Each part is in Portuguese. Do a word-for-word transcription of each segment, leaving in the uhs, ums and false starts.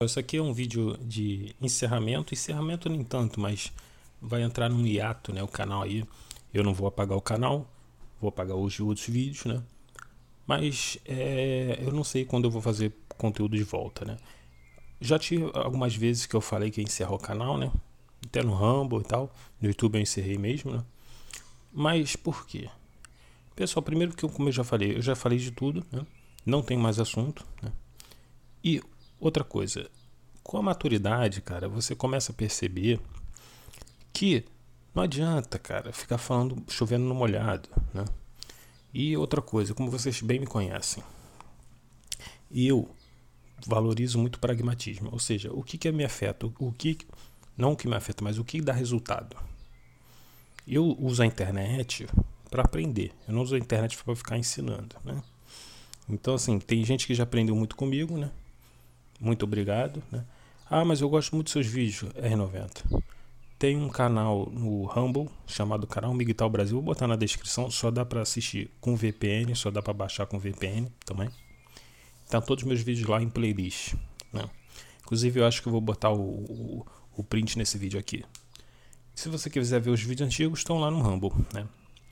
Isso aqui é um vídeo de encerramento, encerramento nem tanto, mas vai entrar num hiato, né, o canal aí. Eu não vou apagar o canal, vou apagar os outros vídeos, né? Mas é, eu não sei quando eu vou fazer conteúdo de volta, né? Já tive algumas vezes que eu falei que ia encerrar o canal, né? Até no Rumble e tal. No YouTube eu encerrei mesmo, né? Mas por quê? Pessoal, primeiro que eu, como eu já falei, eu já falei de tudo, né? Não tem mais assunto, né? E outra coisa, com a maturidade, cara, você começa a perceber que não adianta, cara, ficar falando chovendo no molhado, né? E outra coisa, como vocês bem me conhecem, eu valorizo muito o pragmatismo, ou seja, o que que me afeta, o que não o que me afeta, mas o que dá resultado. Eu uso a internet para aprender, eu não uso a internet para ficar ensinando, né? Então assim, tem gente que já aprendeu muito comigo, né? Muito obrigado, né? Ah, mas eu gosto muito dos seus vídeos, R noventa. Tem um canal no Rumble chamado Canal Migtal Brasil. Vou botar na descrição. Só dá para assistir com V P N, só dá para baixar com V P N também. Tá todos os meus vídeos lá em playlist, né? Inclusive eu acho que eu vou botar o, o, o print nesse vídeo aqui. Se você quiser ver os vídeos antigos, estão lá no Rumble, né?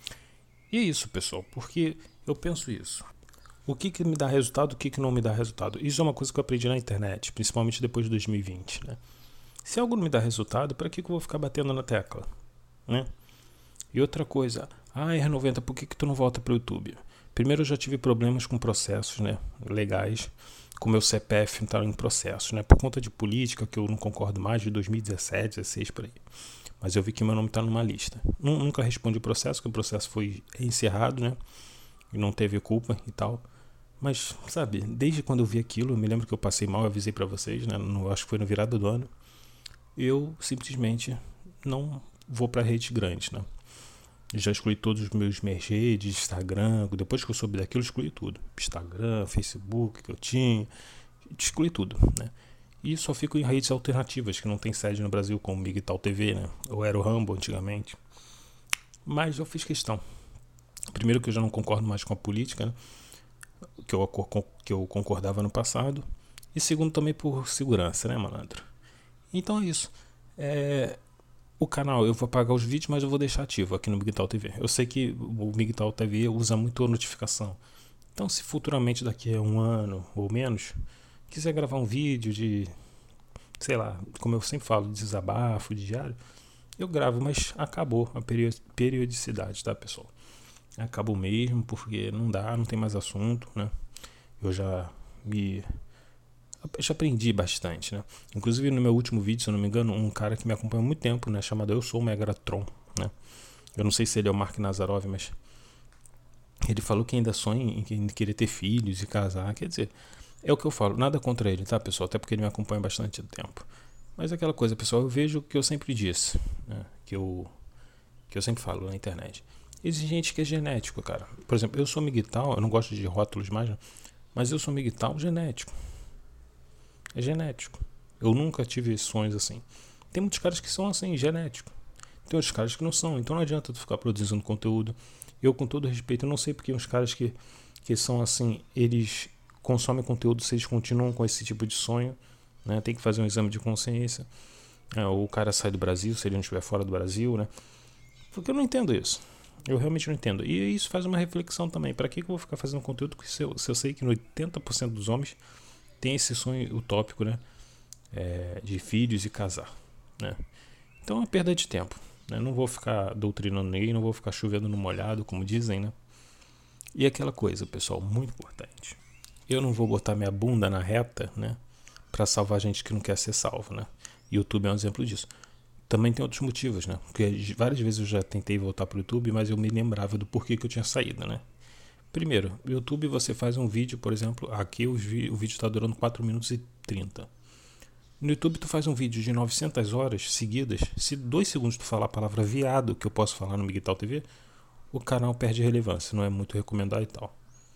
E é isso, pessoal, porque eu penso isso. O que, que me dá resultado, o que, que não me dá resultado? Isso é uma coisa que eu aprendi na internet, principalmente depois de dois mil e vinte, né? Se algo não me dá resultado, para que, que eu vou ficar batendo na tecla, né? E outra coisa, ah, R noventa, por que, que tu não volta para o YouTube? Primeiro eu já tive problemas com processos, né, legais, com meu C P F estava em processo, né, por conta de política que eu não concordo mais, de dois mil e dezessete, dezesseis por aí. Mas eu vi que meu nome está numa lista. Nunca respondi o processo, porque o processo foi encerrado, né, e não teve culpa e tal. Mas, sabe, desde quando eu vi aquilo, eu me lembro que eu passei mal, eu avisei para vocês, né, no, acho que foi na virada do ano, eu simplesmente não vou para rede grande, né. Já excluí todos os meus redes, Instagram, depois que eu soube daquilo, eu excluí tudo. Instagram, Facebook que eu tinha, excluí tudo, né? E só fico em redes alternativas, que não tem sede no Brasil, como Migtal T V, né? Ou era o Rumble antigamente. Mas eu fiz questão. Primeiro que eu já não concordo mais com a política, né? que, eu, que eu concordava no passado. E segundo também por segurança, né, malandro? Então é isso. É... O canal, eu vou apagar os vídeos, mas eu vou deixar ativo aqui no Migtal T V. Eu sei que o Migtal T V usa muito a notificação. Então, se futuramente, daqui a um ano ou menos, quiser gravar um vídeo de, sei lá, como eu sempre falo, de desabafo, de diário, eu gravo, mas acabou a periodicidade, tá, pessoal? Acabou mesmo, porque não dá, não tem mais assunto, né? Eu já me... Eu já aprendi bastante, né? Inclusive no meu último vídeo, se eu não me engano, um cara que me acompanha há muito tempo, né? Chamado Eu Sou o Megatron, né? Eu não sei se ele é o Mark Nazarov, mas ele falou que ainda sonha em querer ter filhos e casar. Quer dizer, é o que eu falo. Nada contra ele, tá, pessoal? Até porque ele me acompanha há bastante tempo. Mas é aquela coisa, pessoal, eu vejo o que eu sempre disse, né? Que eu, que eu sempre falo na internet. Existe gente que é genético, cara. Por exemplo, eu sou migtal, eu não gosto de rótulos mais, mas eu sou migtal genético. É genético. Eu nunca tive sonhos assim. Tem muitos caras que são assim, genético. Tem outros caras que não são. Então não adianta tu ficar produzindo conteúdo. Eu, com todo respeito, eu não sei porque os caras que, que são assim, eles consomem conteúdo se eles continuam com esse tipo de sonho, né? Tem que fazer um exame de consciência. É, ou o cara sai do Brasil, se ele não estiver fora do Brasil, né? Porque eu não entendo isso. Eu realmente não entendo. E isso faz uma reflexão também. Para que, que eu vou ficar fazendo conteúdo se eu, se eu sei que no oitenta por cento dos homens tem esse sonho utópico, né? É, de filhos e casar, né? Então é uma perda de tempo, né? Não vou ficar doutrinando ninguém, não vou ficar chovendo no molhado, como dizem, né? E aquela coisa, pessoal, muito importante. Eu não vou botar minha bunda na reta, né? Pra salvar gente que não quer ser salvo, né? YouTube é um exemplo disso. Também tem outros motivos, né? Porque várias vezes eu já tentei voltar pro YouTube, mas eu me lembrava do porquê que eu tinha saído, né? Primeiro, no YouTube você faz um vídeo, por exemplo, aqui o vídeo está durando quatro minutos e trinta. No YouTube tu faz um vídeo de novecentas horas seguidas, se dois segundos tu falar a palavra viado, que eu posso falar no Migtal T V, o canal perde relevância, não é muito recomendado e tal.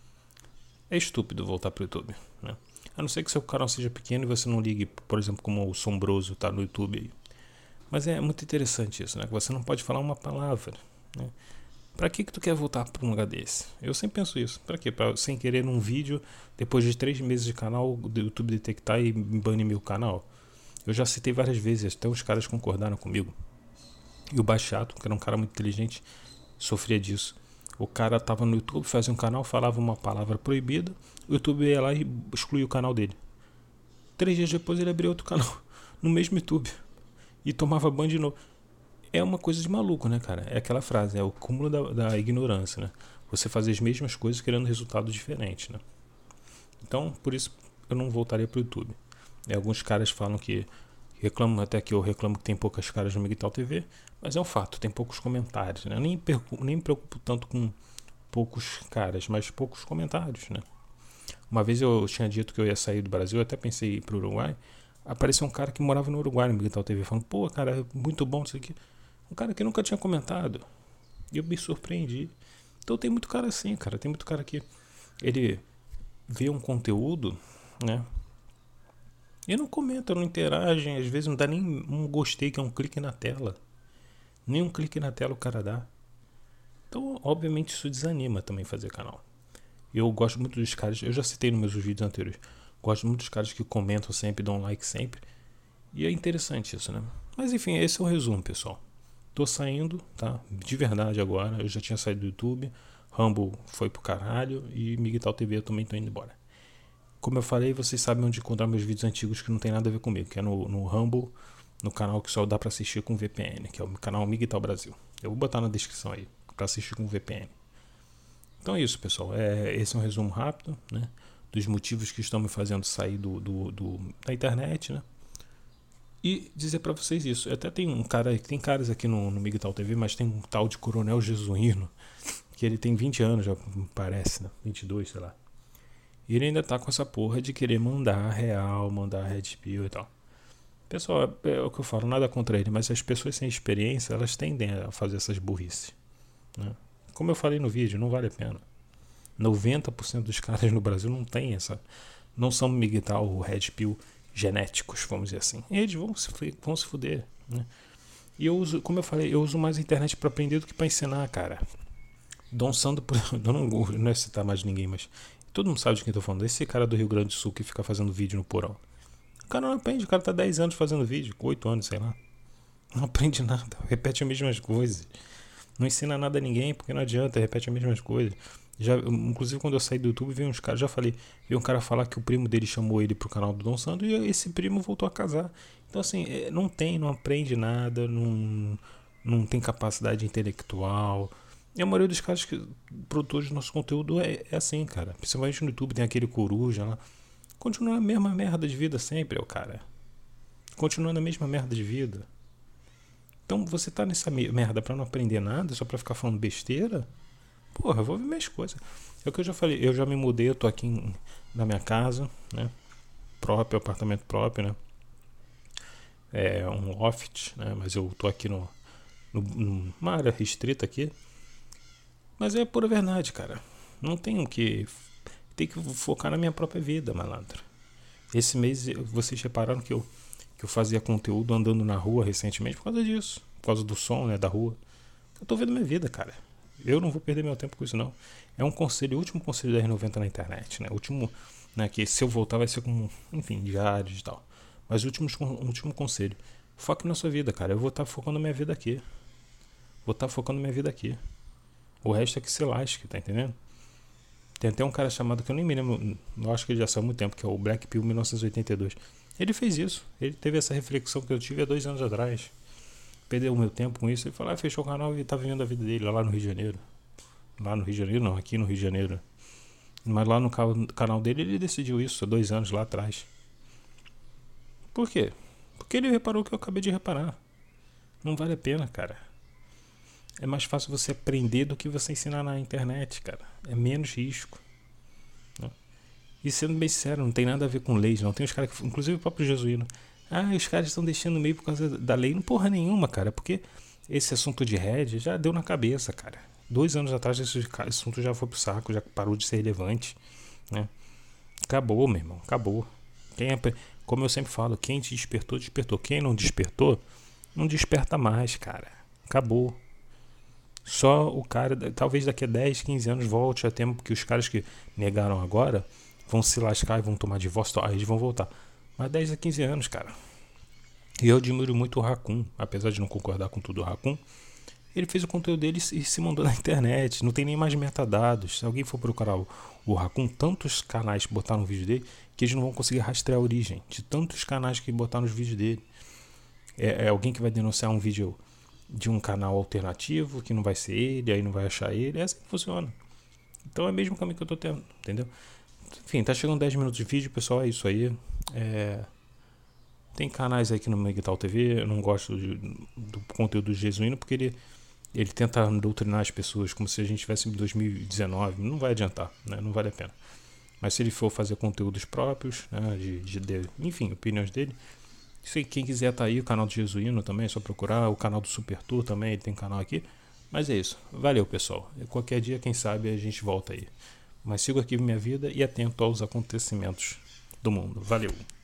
É estúpido voltar pro YouTube, né? A não ser que seu canal seja pequeno e você não ligue, por exemplo, como o Sombroso tá no YouTube aí. Mas é muito interessante isso, né? Que você não pode falar uma palavra, né? Pra que que tu quer voltar pra um lugar desse? Eu sempre penso isso. Pra quê? Pra, sem querer, num vídeo, depois de três meses de canal, o YouTube detectar e banir meu canal? Eu já citei várias vezes, até os caras concordaram comigo. E o Baixato, que era um cara muito inteligente, sofria disso. O cara tava no YouTube, fazia um canal, falava uma palavra proibida, o YouTube ia lá e excluía o canal dele. Três dias depois ele abriu outro canal, no mesmo YouTube, e tomava ban de novo. É uma coisa de maluco, né, cara? É aquela frase, é o cúmulo da, da ignorância, né? Você fazer as mesmas coisas querendo resultados diferentes, né? Então, por isso eu não voltaria pro YouTube. E alguns caras falam que reclamam, até que eu reclamo que tem poucas caras no Miguel T V, mas é um fato, tem poucos comentários, né? Eu nem, perco, nem me preocupo tanto com poucos caras, mas poucos comentários, né? Uma vez eu tinha dito que eu ia sair do Brasil, eu até pensei em ir pro Uruguai. Apareceu um cara que morava no Uruguai no Miguel T V, falando, pô, cara, é muito bom isso aqui. Um cara que nunca tinha comentado. E eu me surpreendi. Então tem muito cara assim, cara. Tem muito cara que ele vê um conteúdo, né? E não comenta, não interage. Às vezes não dá nem um gostei, que é um clique na tela. Nem um clique na tela o cara dá. Então, obviamente, isso desanima também fazer canal. Eu gosto muito dos caras, eu já citei nos meus vídeos anteriores. Gosto muito dos caras que comentam sempre, dão like sempre. E é interessante isso, né? Mas enfim, esse é o resumo, pessoal. Tô saindo, tá? De verdade agora. Eu já tinha saído do YouTube. Rumble foi pro caralho. E Miguel T V eu também tô indo embora. Como eu falei, vocês sabem onde encontrar meus vídeos antigos que não tem nada a ver comigo. Que é no, no Rumble, no canal que só dá pra assistir com V P N. Que é o canal Miguel Brasil. Eu vou botar na descrição aí. Pra assistir com V P N. Então é isso, pessoal. É, esse é um resumo rápido, né? Dos motivos que estão me fazendo sair do, do, do, da internet, né? E dizer pra vocês isso. Até tem um cara, tem caras aqui no, no Miguel T V, mas tem um tal de Coronel Jesuíno, que ele tem vinte anos, já parece, né? vinte e dois, sei lá. E ele ainda tá com essa porra de querer mandar real, mandar red pill e tal. Pessoal, é, é o que eu falo, nada contra ele, mas as pessoas sem experiência, elas tendem a fazer essas burrices, né? Como eu falei no vídeo, não vale a pena. noventa por cento dos caras no Brasil não tem essa, não são Miguel ou red pill genéticos, vamos dizer assim. Eles vão se, vão se fuder, né? E eu uso, como eu falei, eu uso mais a internet para aprender do que para ensinar, cara. Dom Sandro, eu não, não é citar mais ninguém, mas todo mundo sabe de quem eu tô falando. Esse cara do Rio Grande do Sul que fica fazendo vídeo no porão. O cara não aprende, o cara tá dez anos fazendo vídeo, oito anos, sei lá. Não aprende nada, repete as mesmas coisas. Não ensina nada a ninguém, porque não adianta, repete as mesmas coisas. Já, inclusive quando eu saí do YouTube, vi uns caras, já falei, vi um cara falar que o primo dele chamou ele pro canal do Dom Sandro e esse primo voltou a casar. Então assim, não tem, não aprende nada, não, não tem capacidade intelectual. E a maioria dos caras que produtores do nosso conteúdo é, é assim, cara. Principalmente no YouTube tem aquele coruja lá. Continua a mesma merda de vida sempre, o cara. Continuando a mesma merda de vida. Então você tá nessa merda pra não aprender nada, só pra ficar falando besteira? Porra, eu vou ver minhas coisas. É o que eu já falei, eu já me mudei, eu tô aqui em, na minha casa, né? Próprio, apartamento próprio, né? É um loft, né? Mas eu tô aqui no, no, numa área restrita aqui. Mas é pura verdade, cara. Não tenho que... Tem que focar na minha própria vida, malandro. Esse mês, vocês repararam que eu, que eu fazia conteúdo andando na rua recentemente por causa disso. Por causa do som, né? Da rua. Eu tô vendo minha vida, cara. Eu não vou perder meu tempo com isso, não. É um conselho, o último conselho da R noventa na internet, né? O último, né? Que se eu voltar vai ser com, enfim, diários e tal. Mas o último, o último conselho. Foque na sua vida, cara. Eu vou estar focando na minha vida aqui. Vou estar focando na minha vida aqui. O resto é que se lasque, tá entendendo? Tem até um cara chamado, que eu nem me lembro, eu acho que ele já saiu há muito tempo, que é o Black Pill mil novecentos e oitenta e dois. Ele fez isso. Ele teve essa reflexão que eu tive há dois anos atrás. Perdeu o meu tempo com isso. Ele falou, ah, fechou o canal e tá vivendo a vida dele lá no Rio de Janeiro. Lá no Rio de Janeiro, não, aqui no Rio de Janeiro. Mas lá no canal dele ele decidiu isso há dois anos lá atrás. Por quê? Porque ele reparou o que eu acabei de reparar. Não vale a pena, cara. É mais fácil você aprender do que você ensinar na internet, cara. É menos risco. Né? E sendo bem sincero, não tem nada a ver com leis, não. Tem os caras que, inclusive o próprio Jesuíno. Ah, os caras estão deixando meio por causa da lei. Não porra nenhuma, cara. Porque esse assunto de Red já deu na cabeça, cara. Dois anos atrás esse assunto já foi pro saco, já parou de ser relevante. Né? Acabou, meu irmão. Acabou. Quem é, como eu sempre falo, quem te despertou, despertou. Quem não despertou, não desperta mais, cara. Acabou. Só o cara, talvez daqui a dez, quinze anos volte a tempo que os caras que negaram agora vão se lascar e vão tomar divórcio, aí eles vão voltar. Mas dez a quinze anos, cara. E eu admiro muito o Raccoon, apesar de não concordar com tudo do Raccoon. Ele fez o conteúdo dele e se mandou na internet. Não tem nem mais metadados. Se alguém for procurar o, o Raccoon, tantos canais que botaram no vídeo dele que eles não vão conseguir rastrear a origem de tantos canais que botaram os vídeos dele. É, é alguém que vai denunciar um vídeo de um canal alternativo que não vai ser ele, aí não vai achar ele. É assim que funciona. Então é o mesmo caminho que eu tô tendo, entendeu? Enfim, tá chegando dez minutos de vídeo, pessoal. É isso aí. É... Tem canais aqui no Miguel T V. Eu não gosto de, do conteúdo do Jesuíno porque ele. Ele tenta doutrinar as pessoas como se a gente estivesse em dois mil e dezenove. Não vai adiantar, né? Não vale a pena. Mas se ele for fazer conteúdos próprios, né? de, de, de, enfim, opiniões dele. Se quem quiser tá aí, o canal do Jesuíno também, é só procurar. O canal do Super Tour também, ele tem canal aqui. Mas é isso. Valeu, pessoal. Qualquer dia, quem sabe, a gente volta aí. Mas sigo aqui minha vida e atento aos acontecimentos do mundo. Valeu!